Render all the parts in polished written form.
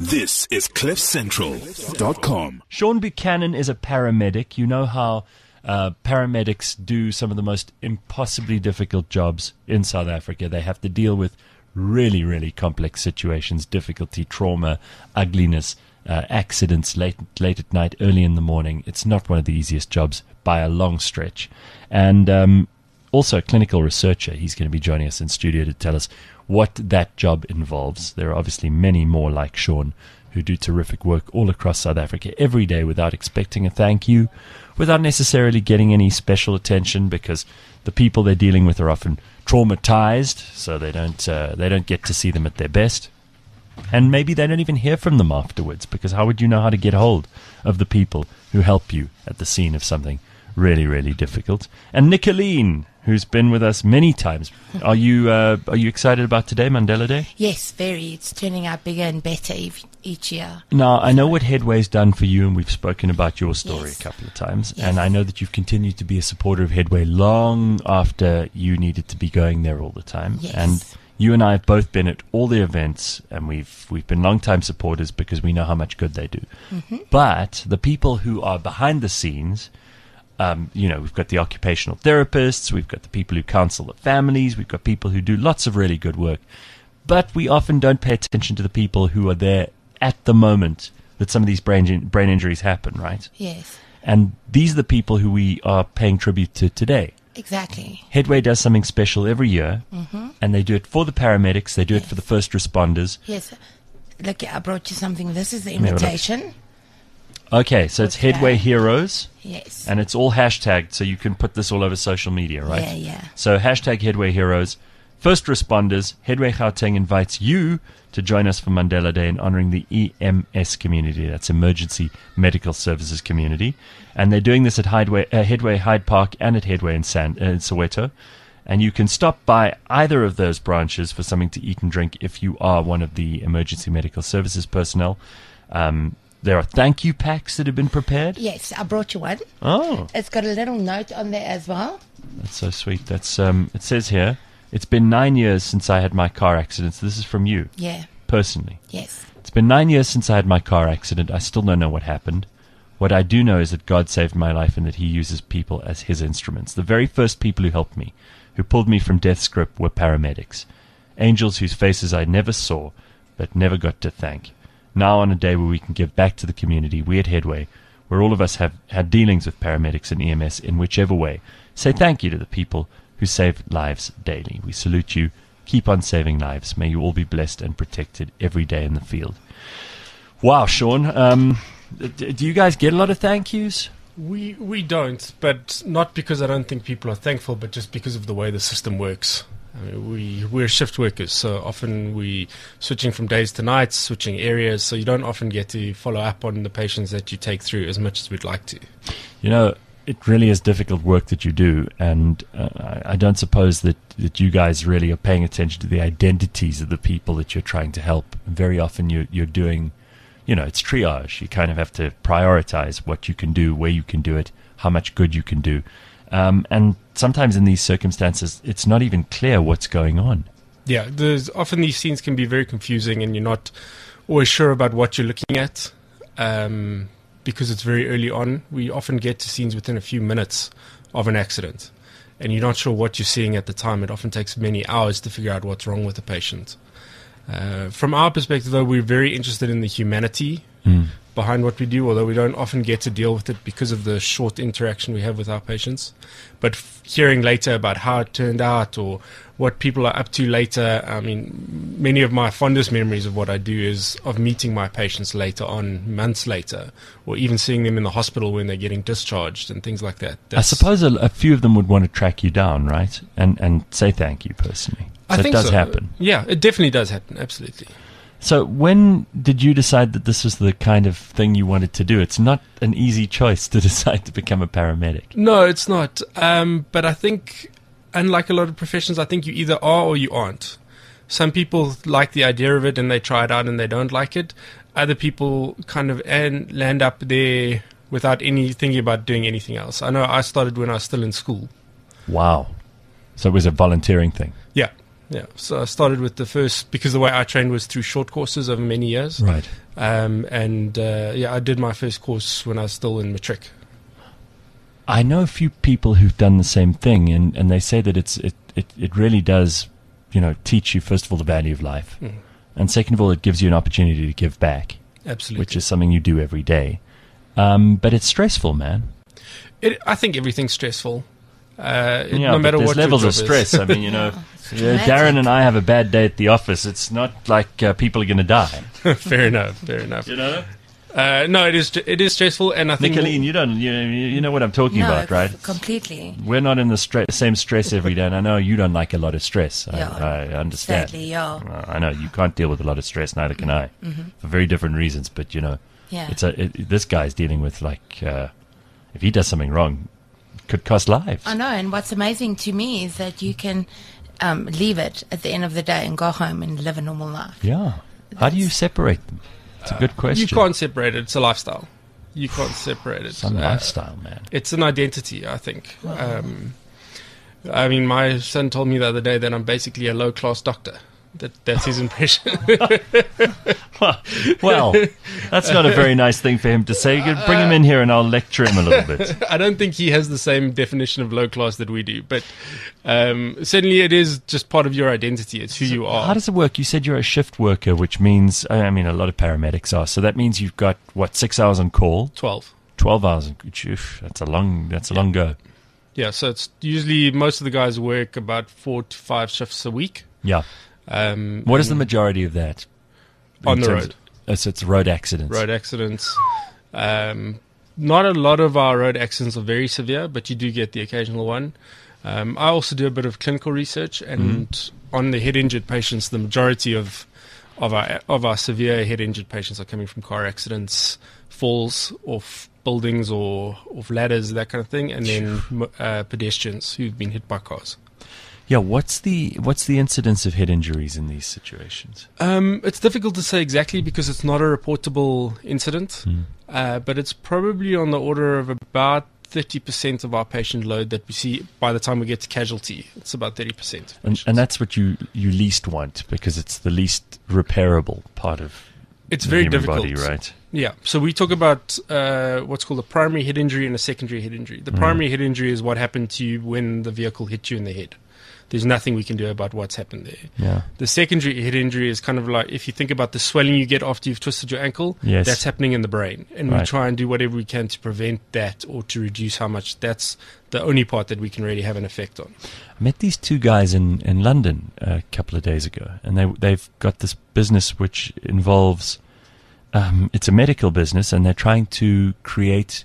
This is CliffCentral.com. Sean Buchanan is a paramedic. You know how paramedics do some of the most impossibly difficult jobs in South Africa. They have to deal with really, really complex situations, difficulty, trauma, ugliness, accidents late at night, early in the morning. It's not one of the easiest jobs by a long stretch. And also a clinical researcher. He's going to be joining us in studio to tell us what that job involves. There are obviously many more like Sean who do terrific work all across South Africa every day without expecting a thank you, without necessarily getting any special attention, because the people they're dealing with are often traumatized, so they don't get to see them at their best. And maybe they don't even hear from them afterwards, because how would you know how to get hold of the people who help you at the scene of something really, really difficult? And Nicoline, who's been with us many times. Are you excited about today, Mandela Day? Yes, very. It's turning out bigger and better each year. Now, I know what Headway's done for you, and we've spoken about your story Yes. a couple of times. Yes. And I know that you've continued to be a supporter of Headway long after you needed to be going there all the time. Yes. And you and I have both been at all the events, and we've been long-time supporters because we know how much good they do. Mm-hmm. But the people who are behind the scenes, we've got the occupational therapists, we've got the people who counsel the families, we've got people who do lots of really good work. But we often don't pay attention to the people who are there at the moment that some of these brain injuries happen, right? Yes, And these are the people who we are paying tribute to today. exactly. Headway does something special every year, and they do it for the paramedics, they do it for the first responders. Yes. Look, I brought you something. This is the me have a look. invitation. Okay, so it's Okay. Headway Heroes, Yes. and it's all hashtagged, so you can put this all over social media, right? Yeah, yeah. So hashtag Headway Heroes. First responders, Headway Gauteng invites you to join us for Mandela Day in honoring the EMS community. That's Emergency Medical Services community. And they're doing this at Headway Hyde Park and at Headway in Soweto. And you can stop by either of those branches for something to eat and drink if you are one of the Emergency Medical Services personnel. There are thank you packs that have been prepared. Yes, I brought you one. Oh, It's got a little note on there as well. that's so sweet. That's it says here, it's been 9 years since I had my car accident. So this is from you, Yeah. personally. Yes. It's been 9 years since I had my car accident. I still don't know what happened. What I do know is that God saved my life and that he uses people as his instruments. The very first people who helped me, who pulled me from death's grip, were paramedics. Angels whose faces I never saw, but never got to thank. Now, on a day where we can give back to the community, we at Headway, where all of us have had dealings with paramedics and EMS in whichever way, say thank you to the people who save lives daily. We salute you. Keep on saving lives. May you all be blessed and protected every day in the field. Wow, Sean. Do you guys get a lot of thank yous? We don't, but not because I don't think people are thankful, but just because of the way the system works. I mean, we're shift workers, so often we switching from days to nights, switching areas, so you don't often get to follow up on the patients that you take through as much as we'd like to. You know, it really is difficult work that you do, and I don't suppose that you guys really are paying attention to the identities of the people that you're trying to help. Very often you're doing, it's triage. You kind of have to prioritize what you can do, where you can do it, how much good you can do. And sometimes in these circumstances, it's not even clear what's going on. Yeah, there's often these scenes can be very confusing, and you're not always sure about what you're looking at because it's very early on. We often get to scenes within a few minutes of an accident, and you're not sure what you're seeing at the time. It often takes many hours to figure out what's wrong with the patient. From our perspective, though, we're very interested in the humanity behind what we do, although we don't often get to deal with it because of the short interaction we have with our patients. But hearing later about how it turned out or what people are up to later, I mean, many of my fondest memories of what I do is of meeting my patients later on, months later, or even seeing them in the hospital when they're getting discharged and things like that. I suppose a few of them would want to track you down, right? And say thank you personally. So I think it does so. happen. Yeah, it definitely does happen, absolutely. So when did you decide that this was the kind of thing you wanted to do? It's not an easy choice to decide to become a paramedic. No, it's not. But I think, unlike a lot of professions, I think you either are or you aren't. Some people like the idea of it and they try it out and they don't like it. Other people kind of land up there without thinking about doing anything else. I know I started when I was still in school. Wow. So it was a volunteering thing. Yeah. Yeah. So I started with the first, because the way I trained was through short courses over many years. Right. I did my first course when I was still in matric. I know a few people who've done the same thing, and they say that it really does, teach you, first of all, the value of life. And second of all, it gives you an opportunity to give back. Absolutely. Which is something you do every day. But it's stressful, man. I think everything's stressful. No matter but there's what levels your of job stress. is. I mean, dramatic. Darren and I have a bad day at the office. It's not like people are going to die. Fair enough. No, it is stressful, and I think Nicolene, you know what I'm talking No, about, right? completely. We're not in the same stress every day, and I know you don't like a lot of stress. Yeah, I understand. sadly, yeah. I know you can't deal with a lot of stress, neither can I, for very different reasons. But Yeah. this guy's dealing with if he does something wrong, it could cost lives. I know, and what's amazing to me is that you can leave it at the end of the day and go home and live a normal life. Yeah. How do you separate them? It's a good question. you can't separate it. It's a lifestyle. You can't separate it. Some lifestyle, man. It's an identity, I think. My son told me the other day that I'm basically a low-class doctor. That's his impression. Well, that's not a very nice thing for him to say. You could bring him in here and I'll lecture him a little bit. I don't think he has the same definition of low class that we do, but certainly it is just part of your identity. It's who you are. How does it work? You said you're a shift worker, which means, a lot of paramedics are. So that means you've got, 6 hours on call? 12. 12 hours. That's a long go. Yeah, so it's usually most of the guys work about 4 to 5 shifts a week. Yeah. What is the majority of that? On the road. So it's road accidents. Road accidents. Not a lot of our road accidents are very severe, but you do get the occasional one. I also do a bit of clinical research, and on the head injured patients, the majority of our severe head injured patients are coming from car accidents, falls off buildings or off ladders, that kind of thing, and then pedestrians who've been hit by cars. Yeah, what's the incidence of head injuries in these situations? It's difficult to say exactly because it's not a reportable incident, but it's probably on the order of about 30% of our patient load that we see by the time we get to casualty. It's about 30%. And that's what you least want, because it's the least repairable part of it's the very human difficult. body, right? Yeah. So we talk about what's called a primary head injury and a secondary head injury. The primary head injury is what happened to you when the vehicle hit you in the head. There's nothing we can do about what's happened there. Yeah. The secondary head injury is kind of like, if you think about the swelling you get after you've twisted your ankle, Yes. that's happening in the brain. And Right. we try and do whatever we can to prevent that or to reduce how much. That's the only part that we can really have an effect on. I met these two guys in London a couple of days ago, and they've got this business which involves, it's a medical business, and they're trying to create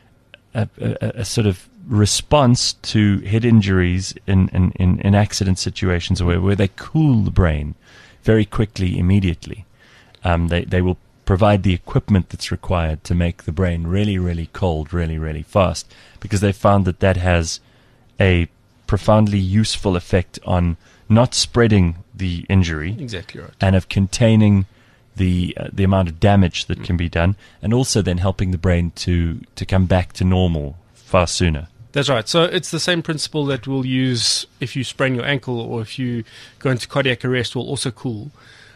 a sort of response to head injuries in accident situations where they cool the brain very quickly, immediately. They will provide the equipment that's required to make the brain really, really cold, really, really fast, because they found that has a profoundly useful effect on not spreading the injury Exactly right. and of containing the amount of damage that can be done, and also then helping the brain to come back to normal far sooner. That's right. So it's the same principle that we'll use if you sprain your ankle or if you go into cardiac arrest, will also cool.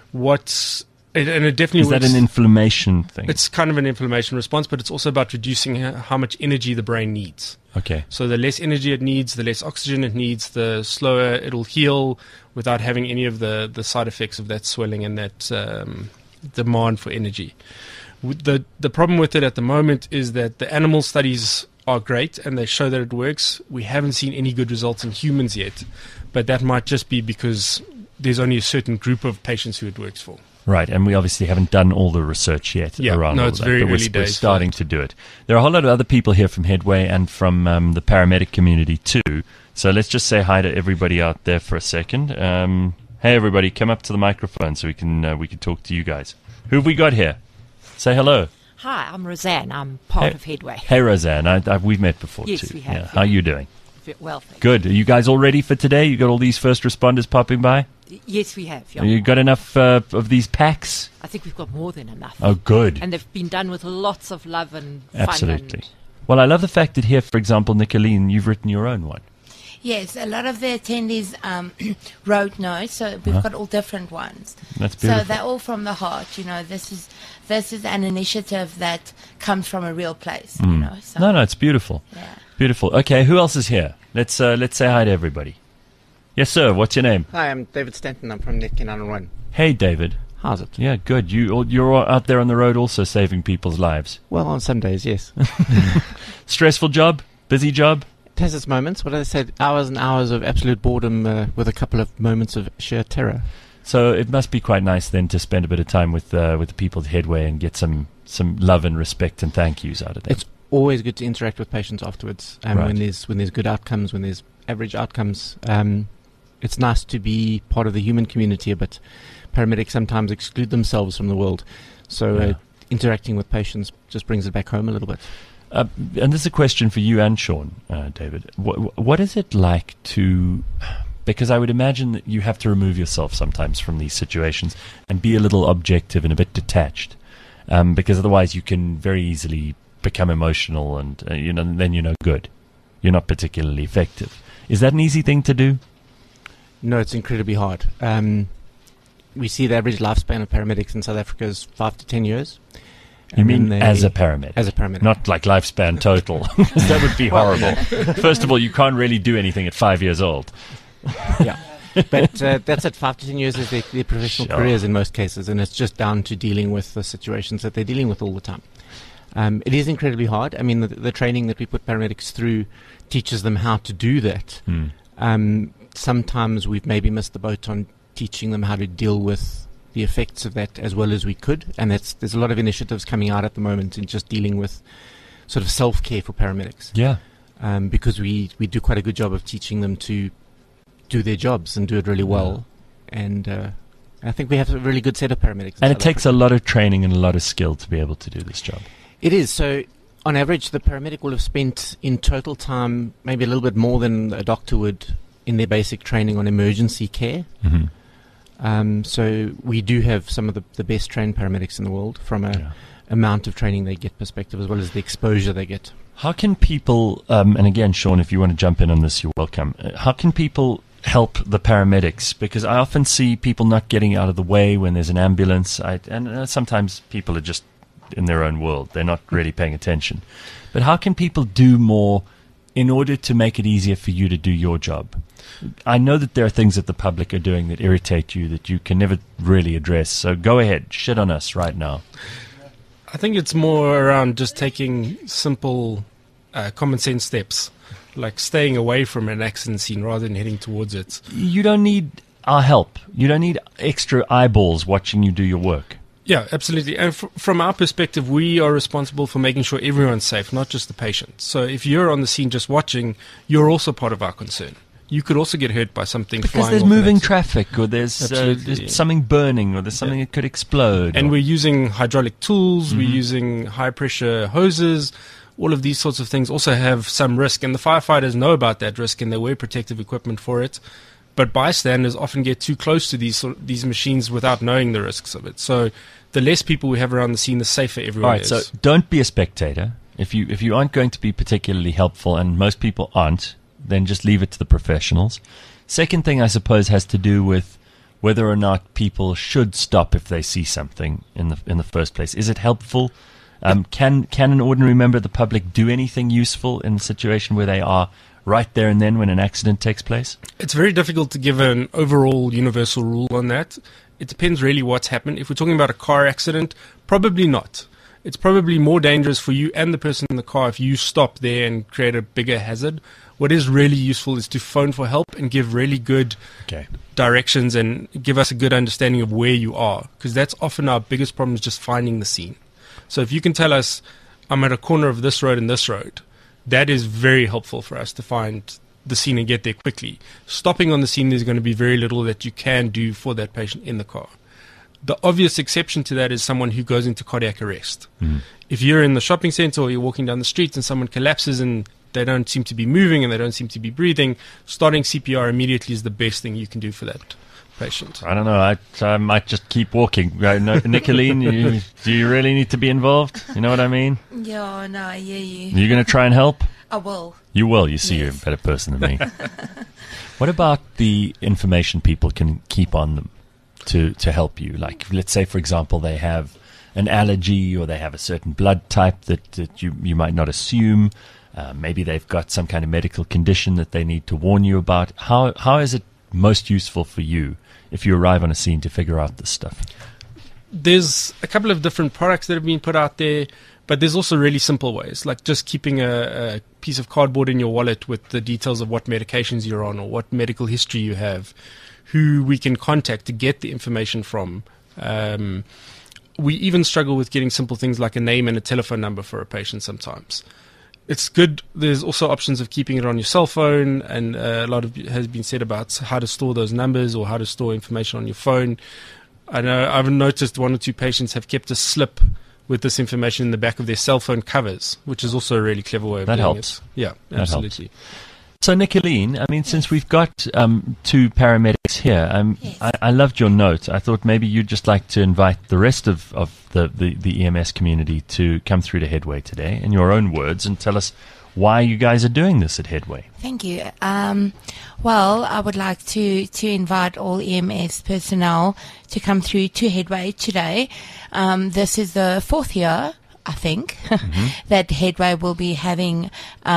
And it definitely Is that works. an inflammation thing? It's kind of an inflammation response, but it's also about reducing how much energy the brain needs. Okay. So the less energy it needs, the less oxygen it needs, the slower it'll heal without having any of the side effects of that swelling and that demand for energy. The problem with it at the moment is that the animal studies are great and they show that it works. We haven't seen any good results in humans yet, but that might just be because there's only a certain group of patients who it works for. Right, and we obviously haven't done all the research yet Yeah, around no, all it's that, very but early we're days starting for to do it. There are a whole lot of other people here from Headway and from the paramedic community too, so let's just say hi to everybody out there for a second. Hey everybody, come up to the microphone so we can talk to you guys. Who have we got here? Say hello. Hi, I'm Roseanne. I'm part of Headway. Hey Roseanne, we've met before Yes, too. we have, Yeah. yeah. How are you doing? Well, thank Good. Are you guys all ready for today? You got all these first responders popping by? you. Yes, we have. Yeah. You got enough of these packs? I think we've got more than enough. Oh, good. And they've been done with lots of love and fun. Absolutely. And Well, I love the fact that here, for example, Nicolene, you've written your own one. Yes, a lot of the attendees wrote notes, so we've got all different ones. That's beautiful. So they're all from the heart. You know, this is an initiative that comes from a real place. You know, so, No, it's beautiful. Yeah. Beautiful. Okay, who else is here? Let's say hi to everybody. Yes, sir. What's your name? Hi, I'm David Stanton. I'm from Netkin 911. Hey, David. How's it? Yeah, good. You're out there on the road also saving people's lives. Well, on some days, yes. Stressful job? Busy job? It has its moments. What I said, hours and hours of absolute boredom with a couple of moments of sheer terror. So it must be quite nice then to spend a bit of time with the people at Headway and get some love and respect and thank yous out of them. It's always good to interact with patients afterwards. Right. When there's good outcomes, when there's average outcomes, it's nice to be part of the human community. But paramedics sometimes exclude themselves from the world. So interacting with patients just brings it back home a little bit. And this is a question for you and Sean, David. What is it like to... Because I would imagine that you have to remove yourself sometimes from these situations and be a little objective and a bit detached, because otherwise you can very easily become emotional and then you're no good. You're not particularly effective. Is that an easy thing to do? No, it's incredibly hard. We see the average lifespan of paramedics in South Africa is 5 to 10 years. You mean as a paramedic? As a paramedic. Not like lifespan total. That would be horrible. First of all, you can't really do anything at 5 years old. Yeah. But that's at 5 to 10 years is their professional Sure. careers in most cases, and it's just down to dealing with the situations that they're dealing with all the time. It is incredibly hard. I mean, the training that we put paramedics through teaches them how to do that. Sometimes we've maybe missed the boat on teaching them how to deal with the effects of that as well as we could, and there's a lot of initiatives coming out at the moment in just dealing with sort of self-care for paramedics. Yeah. Because we do quite a good job of teaching them to do their jobs and do it really well. And I think we have a really good set of paramedics. And it takes a lot of training and a lot of skill to be able to do this job. It is. So on average, the paramedic will have spent in total time maybe a little bit more than a doctor would in their basic training on emergency care. So we do have some of the best trained paramedics in the world from a amount of training they get perspective as well as the exposure they get. How can people, and again, Sean, if you want to jump in on this, you're welcome. How can people help the paramedics? Because I often see people not getting out of the way when there's an ambulance. And sometimes people are just in their own world. They're not really paying attention. But how can people do more in order to make it easier for you to do your job? I know that there are things that the public are doing that irritate you that you can never really address. So go ahead, shit on us right now. I think it's more around just taking simple common sense steps, like staying away from an accident scene rather than heading towards it. You don't need our help. You don't need extra eyeballs watching you do your work. Yeah, absolutely. And from our perspective, we are responsible for making sure everyone's safe, not just the patient. So if you're on the scene just watching, you're also part of our concern. You could also get hurt by something because flying there's off moving an accident. traffic, or there's something burning, or there's something that could explode. And we're using hydraulic tools, we're using high-pressure hoses. All of these sorts of things also have some risk, and the firefighters know about that risk, and they wear protective equipment for it. But bystanders often get too close to these machines without knowing the risks of it. So the less people we have around the scene, the safer everyone All right, is. so don't be a spectator. If you aren't going to be particularly helpful, and most people aren't, then just leave it to the professionals. Second thing, I suppose, has to do with whether or not people should stop if they see something in the first place. Is it helpful? Can an ordinary member of the public do anything useful in the situation where they are right there and then when an accident takes place? It's very difficult to give an overall universal rule on that. It depends really what's happened. If we're talking about a car accident, probably not. It's probably more dangerous for you and the person in the car if you stop there and create a bigger hazard. What is really useful is to phone for help and give really good directions and give us a good understanding of where you are, because that's often our biggest problem, is just finding the scene. So if you can tell us, I'm at a corner of this road and this road, that is very helpful for us to find the scene and get there quickly. Stopping on the scene, there's going to be very little that you can do for that patient in the car. The obvious exception to that is someone who goes into cardiac arrest. If you're in the shopping center or you're walking down the street and someone collapses and they don't seem to be moving and they don't seem to be breathing, starting CPR immediately is the best thing you can do for that patient. I don't know. I might just keep walking. Nicolene, do you really need to be involved? You know what I mean? Yeah, no, I hear you. You're going to try and help? I will. You will. You see, Yes. you're a better person than me. What about the information people can keep on them to help you? Like, let's say, for example, they have an allergy or they have a certain blood type that you might not assume. Maybe they've got some kind of medical condition that they need to warn you about. How is it most useful for you if you arrive on a scene to figure out this stuff? There's a couple of different products that have been put out there, but there's also really simple ways, like just keeping a piece of cardboard in your wallet with the details of what medications you're on or what medical history you have, who we can contact to get the information from. We even struggle with getting simple things like a name and a telephone number for a patient sometimes. It's good. There's also options of keeping it on your cell phone, and a lot of has been said about how to store those numbers or how to store information on your phone. I know I've noticed 1 or 2 patients have kept a slip with this information in the back of their cell phone covers, which is also a really clever way of That doing helps. it. Yeah, That absolutely. So, Nicoline, I mean, since we've got 2 paramedics here, Yes. I loved your note. I thought maybe you'd just like to invite the rest of the EMS community to come through to Headway today, in your own words, and tell us why you guys are doing this at Headway. Thank you. Well, I would like to invite all EMS personnel to come through to Headway today. This is the 4th year, I think, that Headway will be having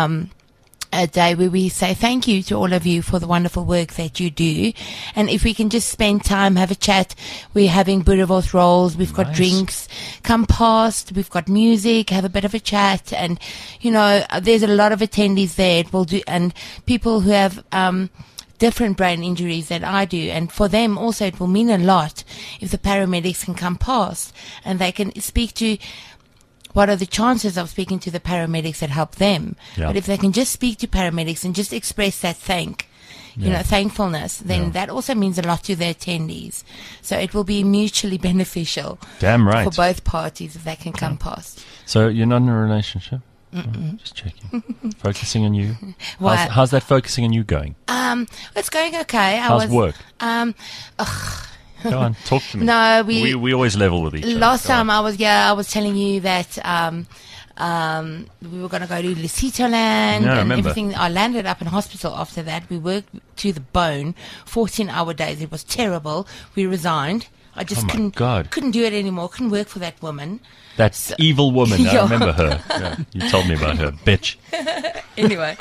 a day where we say thank you to all of you for the wonderful work that you do. And if we can just spend time, have a chat. We're having boerewors rolls. We've got Nice. drinks. Come past. We've got music. Have a bit of a chat. And, you know, there's a lot of attendees there. It will do, and people who have, different brain injuries than I do. And for them also, it will mean a lot if the paramedics can come past and they can speak to what are the chances of speaking to the paramedics that help them. Yeah. But if they can just speak to paramedics and just express that thankfulness, then Yeah. that also means a lot to the attendees. So it will be mutually beneficial Damn right. for both parties if they can come past. So you're not in a relationship? Oh, just checking. Focusing on you. What? How's that focusing on you going? It's going okay. How's work? Um, Go on, talk to me. No, we always level with each other. Last Go on. time I was telling you that we were going to go to Lesotho Land Yeah, I and remember. everything. I landed up in hospital after that. We worked to the bone, 14-hour days. It was terrible. We resigned. I just Oh my couldn't God. do it anymore. Couldn't work for that woman. That evil woman. I Yeah. remember her. Yeah, you told me about her, bitch. Anyway,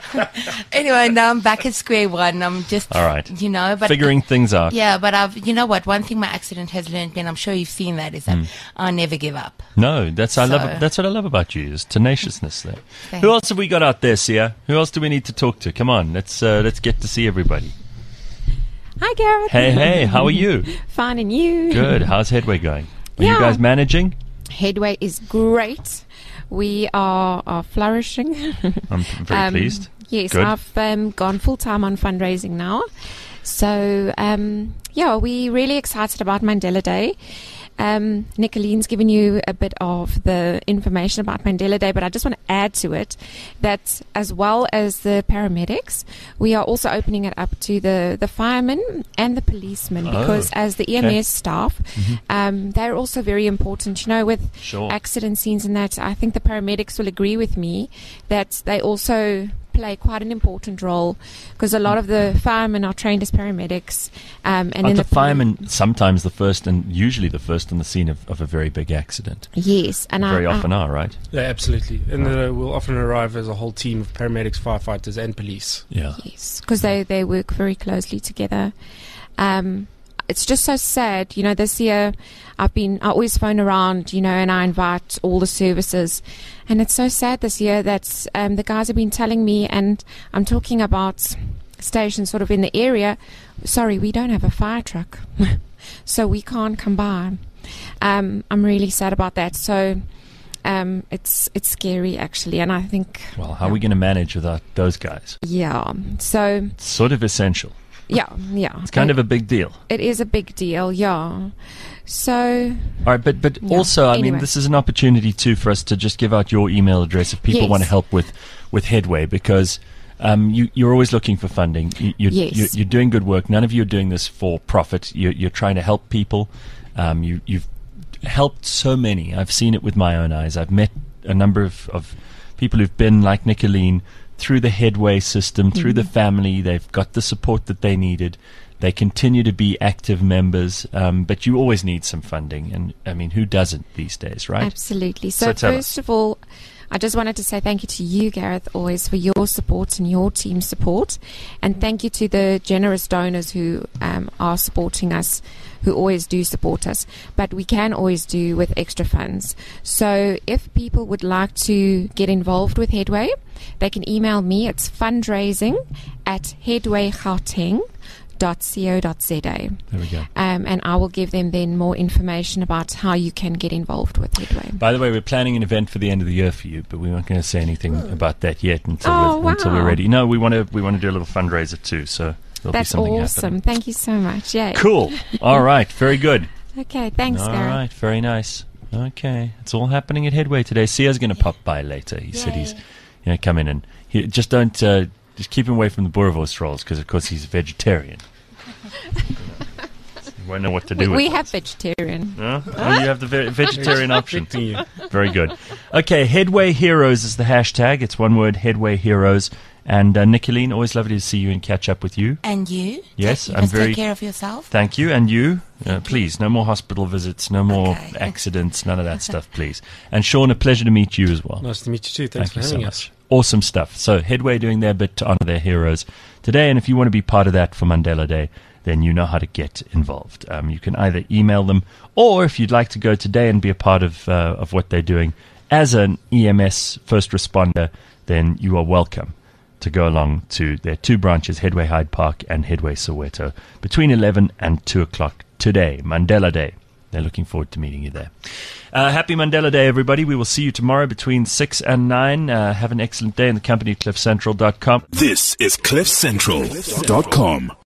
now I'm back at square one. I'm just, All right. but Figuring things out. Yeah, but you know what? One thing my accident has learned me, and I'm sure you've seen that, is that I never give up. No, that's what I love about you is tenaciousness there. Thanks. Who else have we got out there, Sia? Who else do we need to talk to? Come on, let's get to see everybody. Hi, Gareth. Hey, how are you? Fine, and you? Good. How's Headway going? Are you Yeah. guys managing? Headway is great. We are flourishing. I'm very pleased. Yes, Good. I've gone full time on fundraising now. So, we're really excited about Mandela Day. Nicoline's given you a bit of the information about Mandela Day, but I just want to add to it that as well as the paramedics, we are also opening it up to the firemen and the policemen, because as the EMS okay. staff, they're also very important. You know, with Sure. accident scenes and that, I think the paramedics will agree with me that they also play quite an important role, because a lot of the firemen are trained as paramedics, and Aren't then the firemen sometimes the first and usually the first on the scene of a very big accident? Yes, and Very often are, right? Yeah, absolutely. And we'll often arrive as a whole team of paramedics, firefighters, and police. Yeah. Yes, because they work very closely together. It's just so sad, you know. This year, I always phone around, you know, and I invite all the services, and it's so sad this year that the guys have been telling me, and I'm talking about stations sort of in the area. Sorry, we don't have a fire truck, so we can't come by. I'm really sad about that. So it's scary actually, and I think Well, how are we going to manage without those guys? yeah. So It's sort of essential. yeah. It's kind of a big deal. It is a big deal, yeah. So, All right, but Yeah. also, I mean, Anyway. this is an opportunity too for us to just give out your email address if people Yes. want to help with Headway, because you're always looking for funding. Yes. You're doing good work. None of you are doing this for profit. You're trying to help people. You've helped so many. I've seen it with my own eyes. I've met a number of people who've been like Nicolene through the Headway system, through the family. They've got the support that they needed. They continue to be active members, but you always need some funding. And, I mean, who doesn't these days, right? Absolutely. So So, tell first of all, I just wanted to say thank you to you, Gareth, always for your support and your team's support. And thank you to the generous donors who are supporting us, who always do support us. But we can always do with extra funds. So if people would like to get involved with Headway, they can email me. It's fundraising@headwaygauteng.co.za. There we go. And I will give them then more information about how you can get involved with Headway. By the way, we're planning an event for the end of the year for you, but we weren't going to say anything about that yet until until we're wow. ready. No, we want to do a little fundraiser too, so there'll That's be something awesome. happening. Thank you so much. Yay. Cool. All right. Very good. Okay, thanks, All Gareth. right. Very nice. Okay. It's all happening at Headway today. Sia's going to pop by later. He said he's come in and just don't just keep him away from the Boerewors rolls because of course he's a vegetarian. You won't know what to do with We it. have vegetarian. No? Oh, you have the vegetarian option. Expecting you. Very good. Okay, Headway Heroes is the hashtag. It's one word, Headway Heroes. And Nicolene, always lovely to see you and catch up with you. And you? Yes, you I'm must very- take care of yourself. Thank you. And you, please, no more hospital visits, no more Okay. accidents, none of that stuff, please. And Sean, a pleasure to meet you as well. Nice to meet you too. Thanks Thank you for so having much. us. Awesome stuff. So Headway doing their bit to honor their heroes today. And if you want to be part of that for Mandela Day, then you know how to get involved. You can either email them, or if you'd like to go today and be a part of what they're doing as an EMS first responder, then you are welcome to go along to their two branches, Headway Hyde Park and Headway Soweto, between 11 and 2 o'clock today, Mandela Day. They're looking forward to meeting you there. Happy Mandela Day, everybody. We will see you tomorrow between 6 and 9. Have an excellent day in the company of CliffCentral.com. This is CliffCentral.com.